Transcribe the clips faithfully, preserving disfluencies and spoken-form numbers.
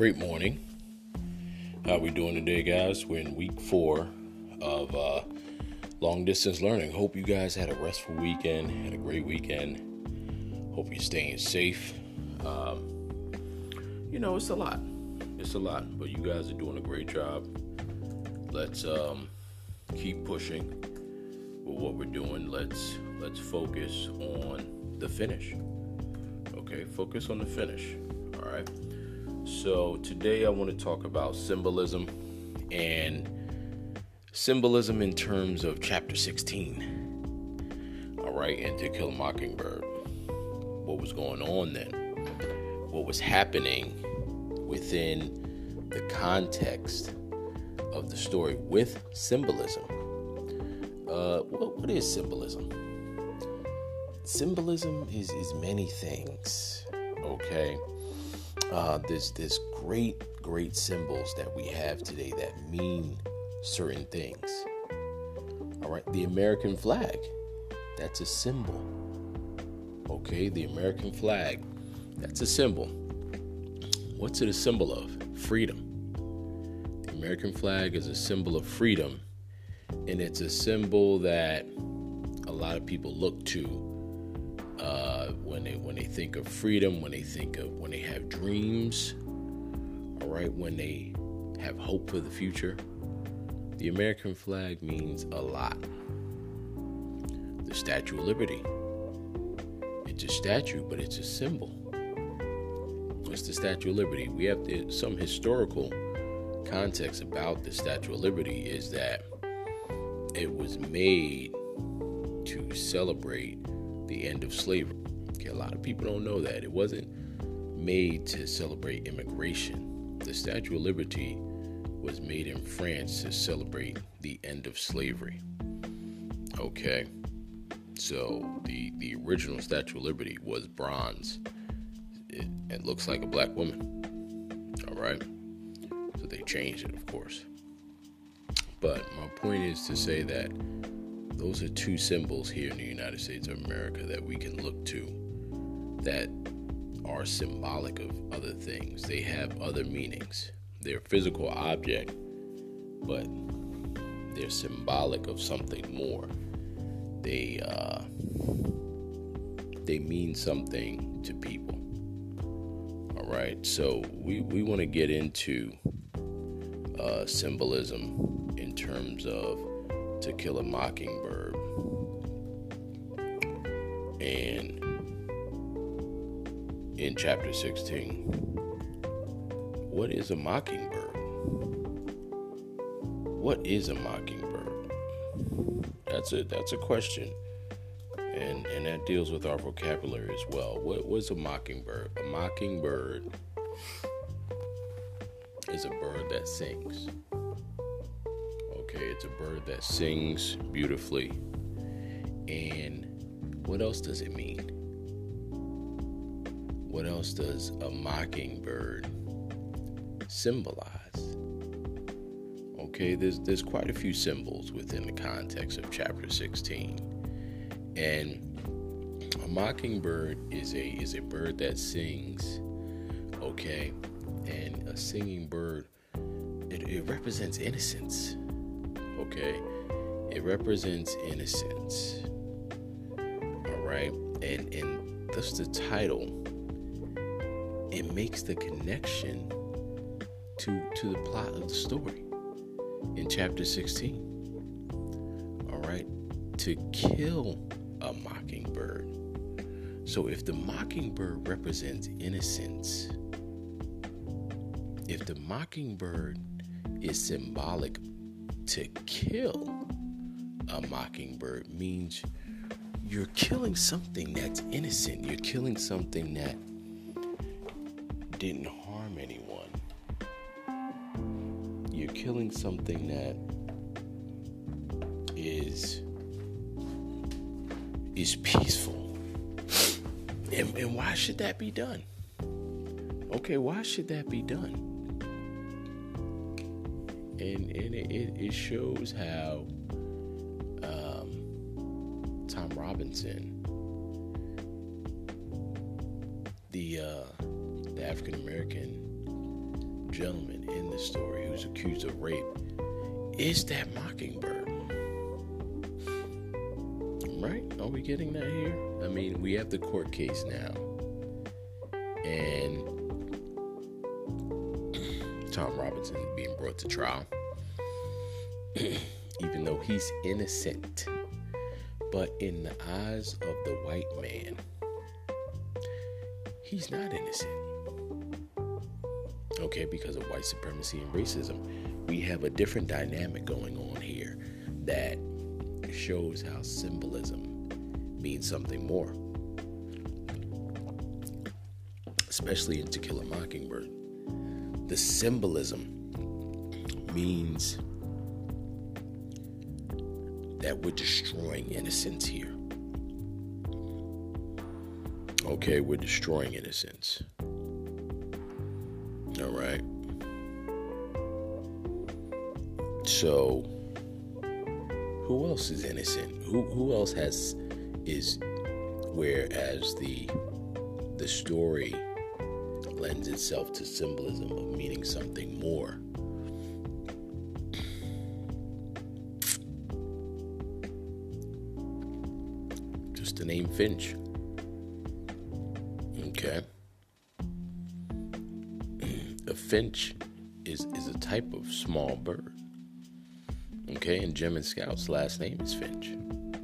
Great morning. How we doing today, guys? We're in week four of uh, long distance learning. Hope you guys had a restful weekend, had a great weekend. Hope you're staying safe. Um, you know, it's a lot. It's a lot, but you guys are doing a great job. Let's um, keep pushing with what we're doing. Let's let's focus on the finish. Okay, focus on the finish. All right. So today I want to talk about symbolism and symbolism in terms of chapter sixteen. All right, and To Kill a Mockingbird. What was going on then? What was happening within the context of the story with symbolism? Uh, what, what is symbolism? Symbolism is, is many things, okay? Uh, there's, there's great, great symbols that we have today that mean certain things. All right, the American flag, that's a symbol. Okay, the American flag, that's a symbol. What's it a symbol of? Freedom. The American flag is a symbol of freedom, and it's a symbol that a lot of people look to Uh, when they when they think of freedom, when they think of when they have dreams, all right, when they have hope for the future. The American flag means a lot. The Statue of Liberty, it's a statue, but it's a symbol. What's the Statue of Liberty? We have to, some historical context about the Statue of Liberty is that it was made to celebrate the end of slavery. Okay, a lot of people don't know that. It wasn't made to celebrate immigration. The Statue of Liberty was made in France to celebrate the end of slavery. Okay, so the, the original Statue of Liberty was bronze. It, it looks like a black woman. All right, so they changed it, of course. But my point is to say that those are two symbols here in the United States of America that we can look to that are symbolic of other things. They have other meanings. They're a physical object, but they're symbolic of something more. They uh, they mean something to people. All right, so we, we want to get into uh, symbolism in terms of To Kill a Mockingbird. And in chapter sixteen, what is a mockingbird? What is a mockingbird? That's a that's a question. And and that deals with our vocabulary as well. What was a mockingbird? A mockingbird is a bird that sings. Okay, it's a bird that sings beautifully. And what else does it mean? What else does a mockingbird symbolize? Okay, there's there's quite a few symbols within the context of chapter sixteen. And a mockingbird is a is a bird that sings. Okay, and a singing bird, it, it represents innocence. Okay, it represents innocence. All right, and and thus the title, it makes the connection to to the plot of the story in chapter sixteen. All right, to kill a mockingbird. So if the mockingbird represents innocence, if the mockingbird is symbolic, to kill a mockingbird means you're killing something that's innocent. You're killing something that didn't harm anyone. You're killing something that is is peaceful. And, and why should that be done? Okay, why should that be done? And, and it, it shows how um, Tom Robinson, the uh, the African American gentleman in the story who's accused of rape is that mockingbird. Right? Are we getting that here? I mean, we have the court case now. And Tom Robinson is being brought to trial. Even though he's innocent. But in the eyes of the white man, he's not innocent. Okay, because of white supremacy and racism. We have a different dynamic going on here that shows how symbolism means something more. Especially in To Kill a Mockingbird. The symbolism means that we're destroying innocence here. Okay, we're destroying innocence. All right. So, who else is innocent? Who who else has is whereas the the story lends itself to symbolism of meaning something more. Just the name Finch. Okay. A finch is, is a type of small bird. Okay, and German Scout's last name is Finch.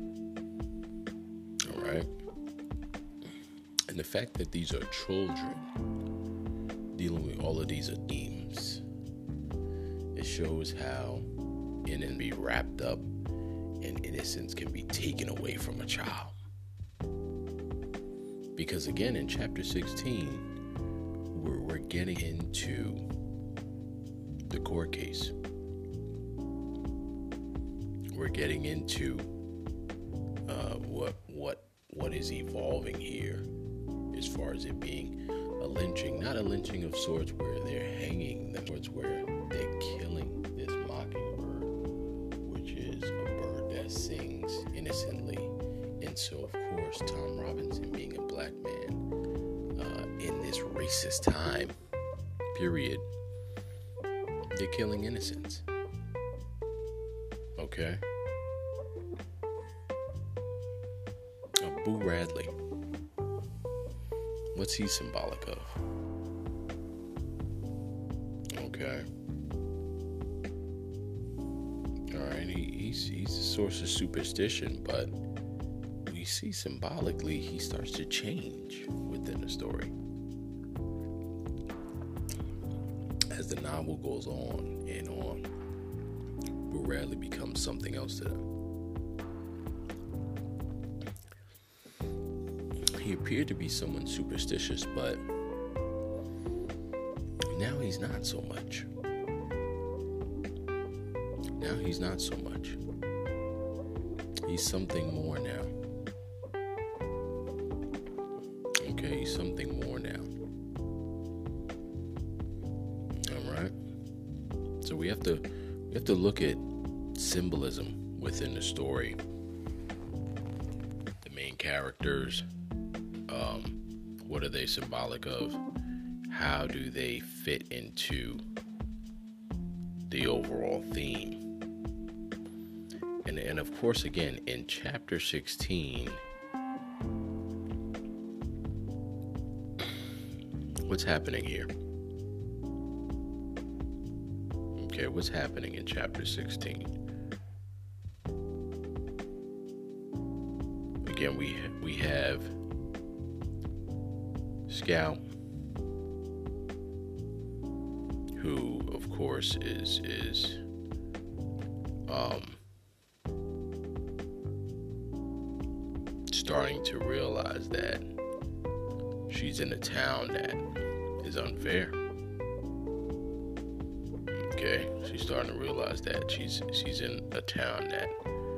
All right. And the fact that these are children dealing with all of these themes, it shows how in and be wrapped up and innocence can be taken away from a child. Because again, in chapter sixteen, we're, we're getting into the court case. We're getting into uh, what what what is evolving here, as far as it being a lynching, not a lynching of sorts where they're hanging them, sorts where they're killing this mockingbird, which is a bird that sings innocently. And so, of course, Tom Robinson, being a black man uh, in this racist time period, they're killing innocents. Okay. Uh, Boo Radley. What's he symbolic of? Okay. Alright, he, he's, he's a source of superstition, but we see symbolically he starts to change within the story. As the novel goes on and on, Boo Radley becomes something else to them. He appeared to be someone superstitious, but now he's not so much. Now he's not so much. He's something more now. Okay, he's something more now. All right. So we have to we have to look at symbolism within the story. The main characters. Um, what are they symbolic of? How do they fit into the overall theme? And, and of course, again, in chapter sixteen, what's happening here? Okay, what's happening in chapter sixteen? Again, we we have Scout, who, of course, is is um, starting to realize that she's in a town that is unfair. Okay, she's starting to realize that she's she's in a town that.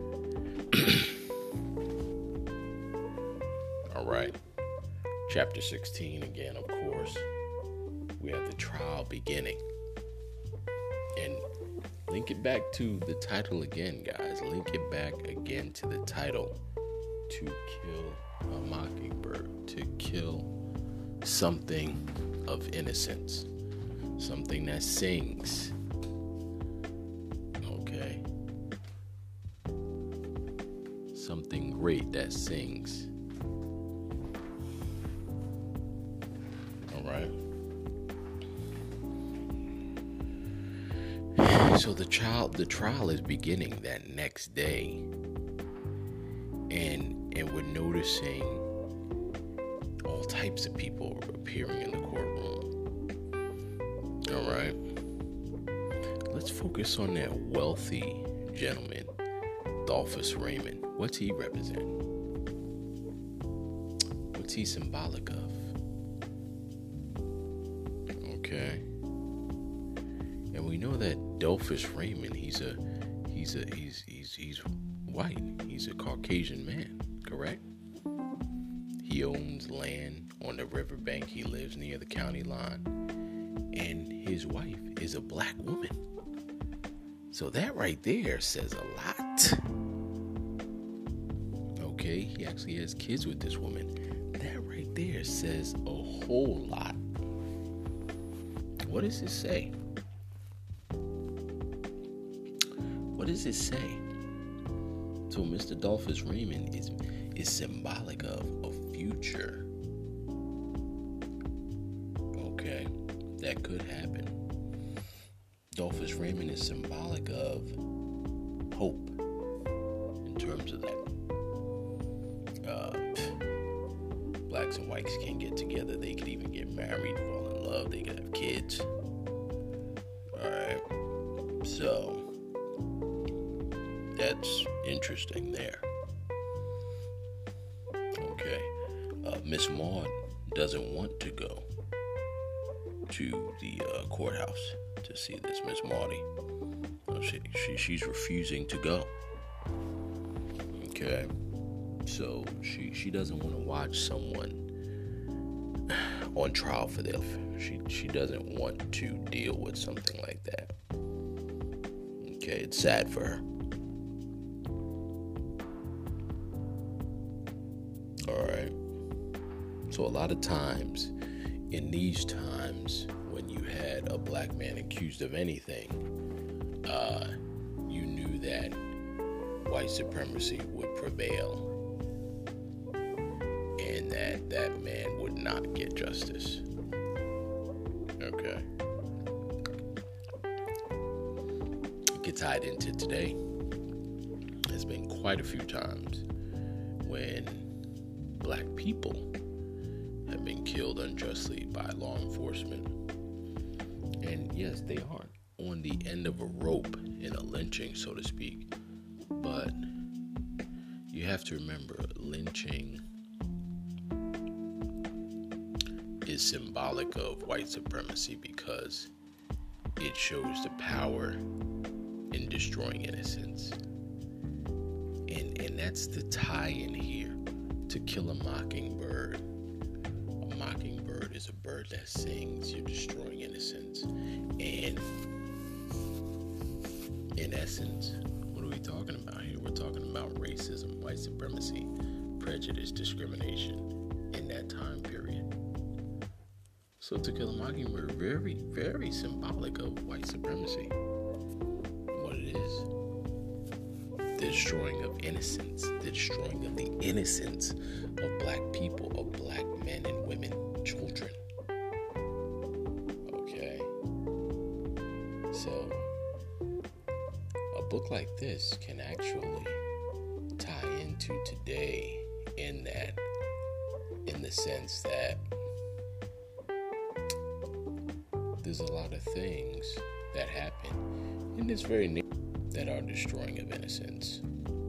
All right. Chapter sixteen, again, of course, we have the trial beginning. And link it back to the title again, guys. Link it back again to the title. To kill a mockingbird. To kill something of innocence. something that sings. Okay. Something great that sings. All right. So the child, the trial is beginning that next day, and and we're noticing all types of people appearing in the courtroom. All right. Let's focus on that wealthy gentleman, Dolphus Raymond. What's he represent? What's he symbolic of? Okay. And we know that Dolphus Raymond, he's a he's a he's he's he's white. He's a Caucasian man, correct? He owns land on the riverbank. He lives near the county line. And his wife is a black woman. So that right there says a lot. Okay, he actually has kids with this woman. That right there says a whole lot. What does it say? What does it say? So Mister Dolphus Raymond is is symbolic of a future. Okay, that could happen. Dolphus Raymond is symbolic of hope in terms of that. Uh, blacks and whites can get together. They could even get married, fall in love. They could have kids. All right. So that's interesting there. Okay. Uh, Miss Maud doesn't want to go to the uh, courthouse to see this Miss Maudie. Uh, she, she she's refusing to go. Okay. So she she doesn't want to watch someone on trial for their. She she doesn't want to deal with something like that. Okay, it's sad for her. All right. So a lot of times, in these times, when you had a black man accused of anything, uh, you knew that white supremacy would prevail, and that that man would not get justice. Okay. It gets tied into today. There's been quite a few times when black people have been killed unjustly by law enforcement. And yes, they aren't on the end of a rope in a lynching, so to speak. But you have to remember, lynching is symbolic of white supremacy because it shows the power in destroying innocence. And, and that's the tie-in here. To Kill a Mockingbird. A mockingbird is a bird that sings. You're destroying innocence. And in essence, what are we talking about here? We're talking about racism, white supremacy, prejudice, discrimination in that time period. So To Kill a Mockingbird, very, very symbolic of white supremacy. What it is. The destroying of innocence, the destroying of the innocence of black people, of black men and women, children. Okay. So, a book like this can actually tie into today in that, in the sense that there's a lot of things that happen in this very nation that are destroying of innocence.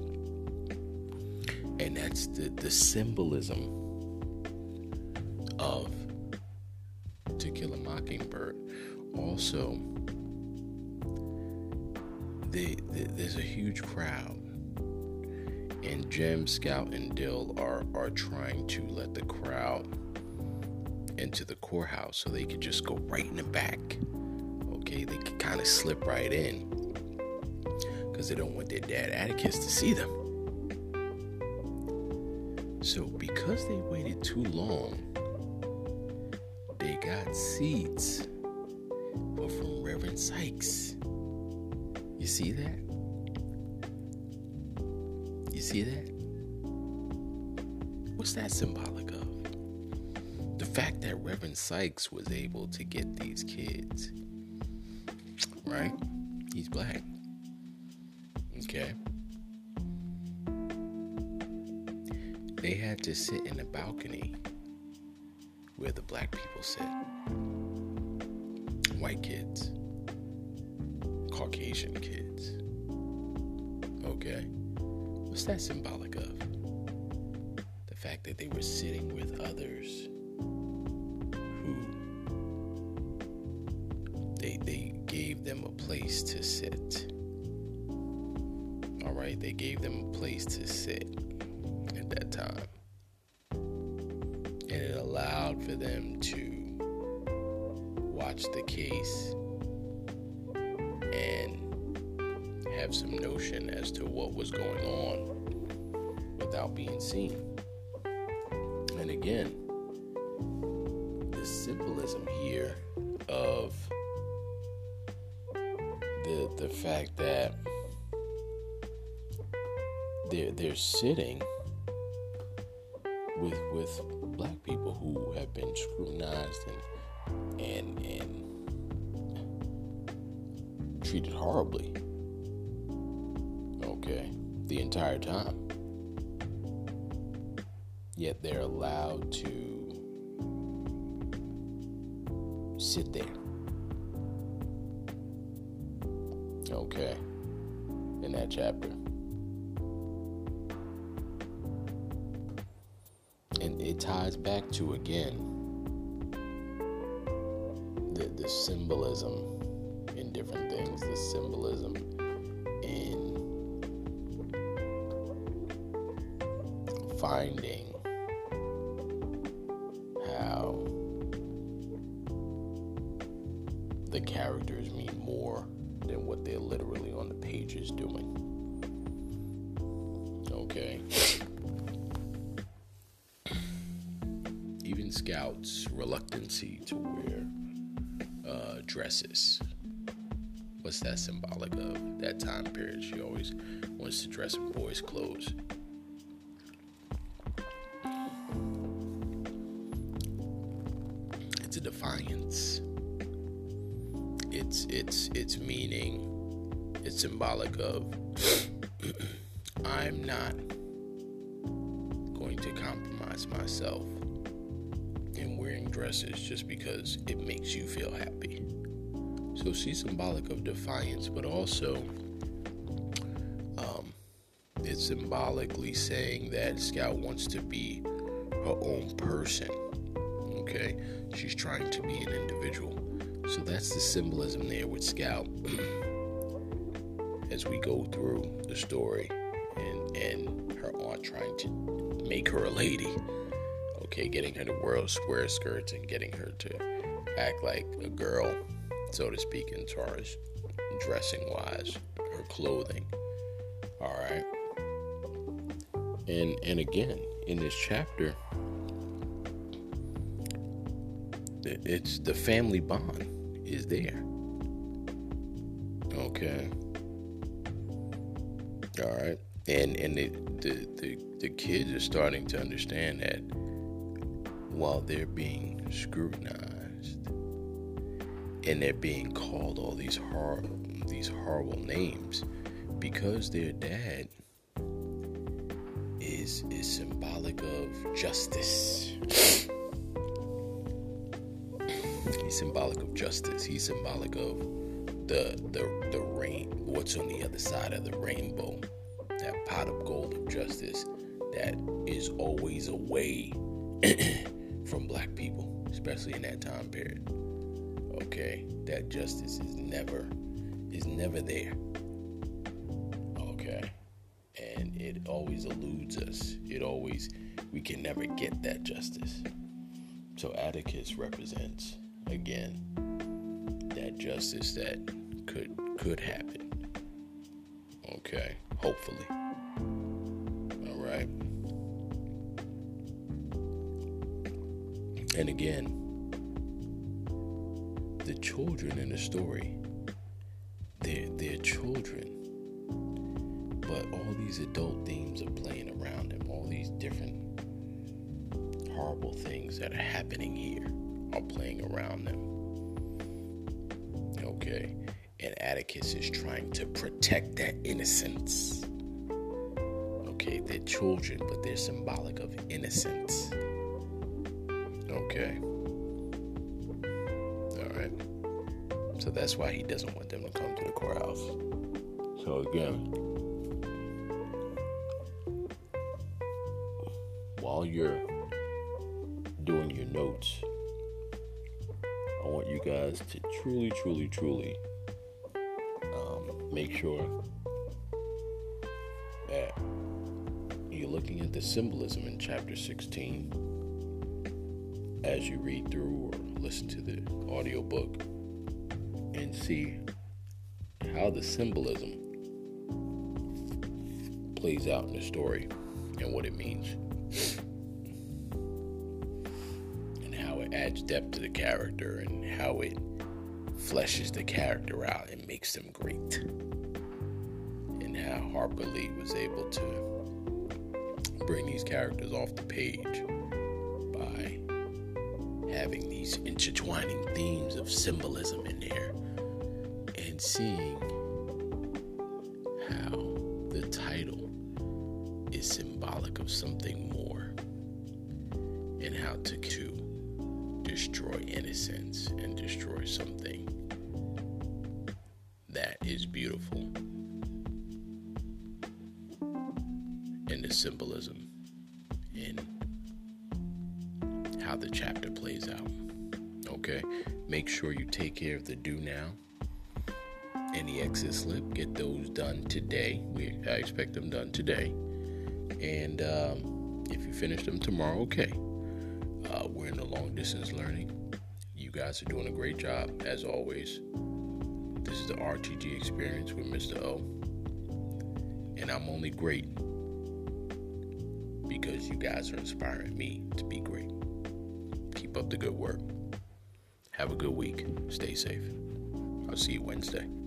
And that's the, the symbolism of To Kill a Mockingbird. Also, they, they, there's a huge crowd, and Jem, Scout, and Dill are, are trying to let the crowd into the courthouse so they could just go right in the back. Okay, they could kind of slip right in because they don't want their dad Atticus to see them. So because they waited too long, they got seats but from Reverend Sykes. You see that? You see that? What's that symbolic of? The fact that Reverend Sykes was able to get these kids, right? He's black. Okay. They had to sit in a balcony where the black people sit. White kids. Caucasian kids. Okay. What's that symbolic of? The fact that they were sitting with others who they they gave them a place to sit. All right, they gave them a place to sit at that time. And it allowed for them to watch the case and have some notion as to what was going on without being seen. And again, the symbolism here of the the fact that they're they're sitting with with black people who have been scrutinized and and and treated horribly. Okay, the entire time. Yet they're allowed to sit there. Okay, in that chapter. And it ties back to, again, the, the symbolism in different things, the symbolism in finding how the characters mean more than what they're literally on the pages doing. Okay. Even Scout's reluctancy to wear uh, dresses. What's that symbolic of? That time period. She always wants to dress in boys' clothes. It's a defiance. It's it's it's meaning. It's symbolic of I'm not going to compromise myself in wearing dresses just because it makes you feel happy. So she's symbolic of defiance, but also um, it's symbolically saying that Scout wants to be her own person. Okay, she's trying to be an individual. So that's the symbolism there with Scout as we go through the story, and and her aunt trying to make her a lady. Okay, getting her to wear square skirts and getting her to act like a girl, so to speak, in far as dressing wise, her clothing. All right. And and again, in this chapter, it's the family bond is there. Okay. All right. And and the the, the, the kids are starting to understand that while they're being scrutinized and they're being called all these hor- these horrible names, because their dad is is symbolic of justice. He's symbolic of justice. He's symbolic of the the the rain. What's on the other side of the rainbow? That pot of gold of justice that is always away from black people, especially in that time period. Okay, that justice is never is never there. Okay, and it always eludes us. It always we can never get that justice. So Atticus represents, again, that justice that could could happen. Okay, hopefully. All right. And again, the children in the story, they're, they're children. But all these adult themes are playing around them. All these different horrible things that are happening here are playing around them. Okay? And Atticus is trying to protect that innocence. Okay, they're children, but they're symbolic of innocence. Okay. Alright. So that's why he doesn't want them to come to the courthouse. So again, while you're doing your notes, I want you guys to truly, truly, truly um, make sure that you're looking at the symbolism in chapter sixteen as you read through or listen to the audiobook and see how the symbolism plays out in the story and what it means. And how it adds depth to the character and how it fleshes the character out and makes them great. And how Harper Lee was able to bring these characters off the page by having these intertwining themes of symbolism in there and seeing how the title is symbolic of something more and how to, to destroy innocence and destroy something that is beautiful in the symbolism in how the chapter plays out. Okay, make sure you take care of the do now and the exit slip. Get those done today. We I expect them done today. And um, if you finish them tomorrow, okay. Uh, we're in the long distance learning. You guys are doing a great job, as always. This is the R T G experience with Mister O. And I'm only great because you guys are inspiring me to be great. Keep up the good work. Have a good week. Stay safe. I'll see you Wednesday.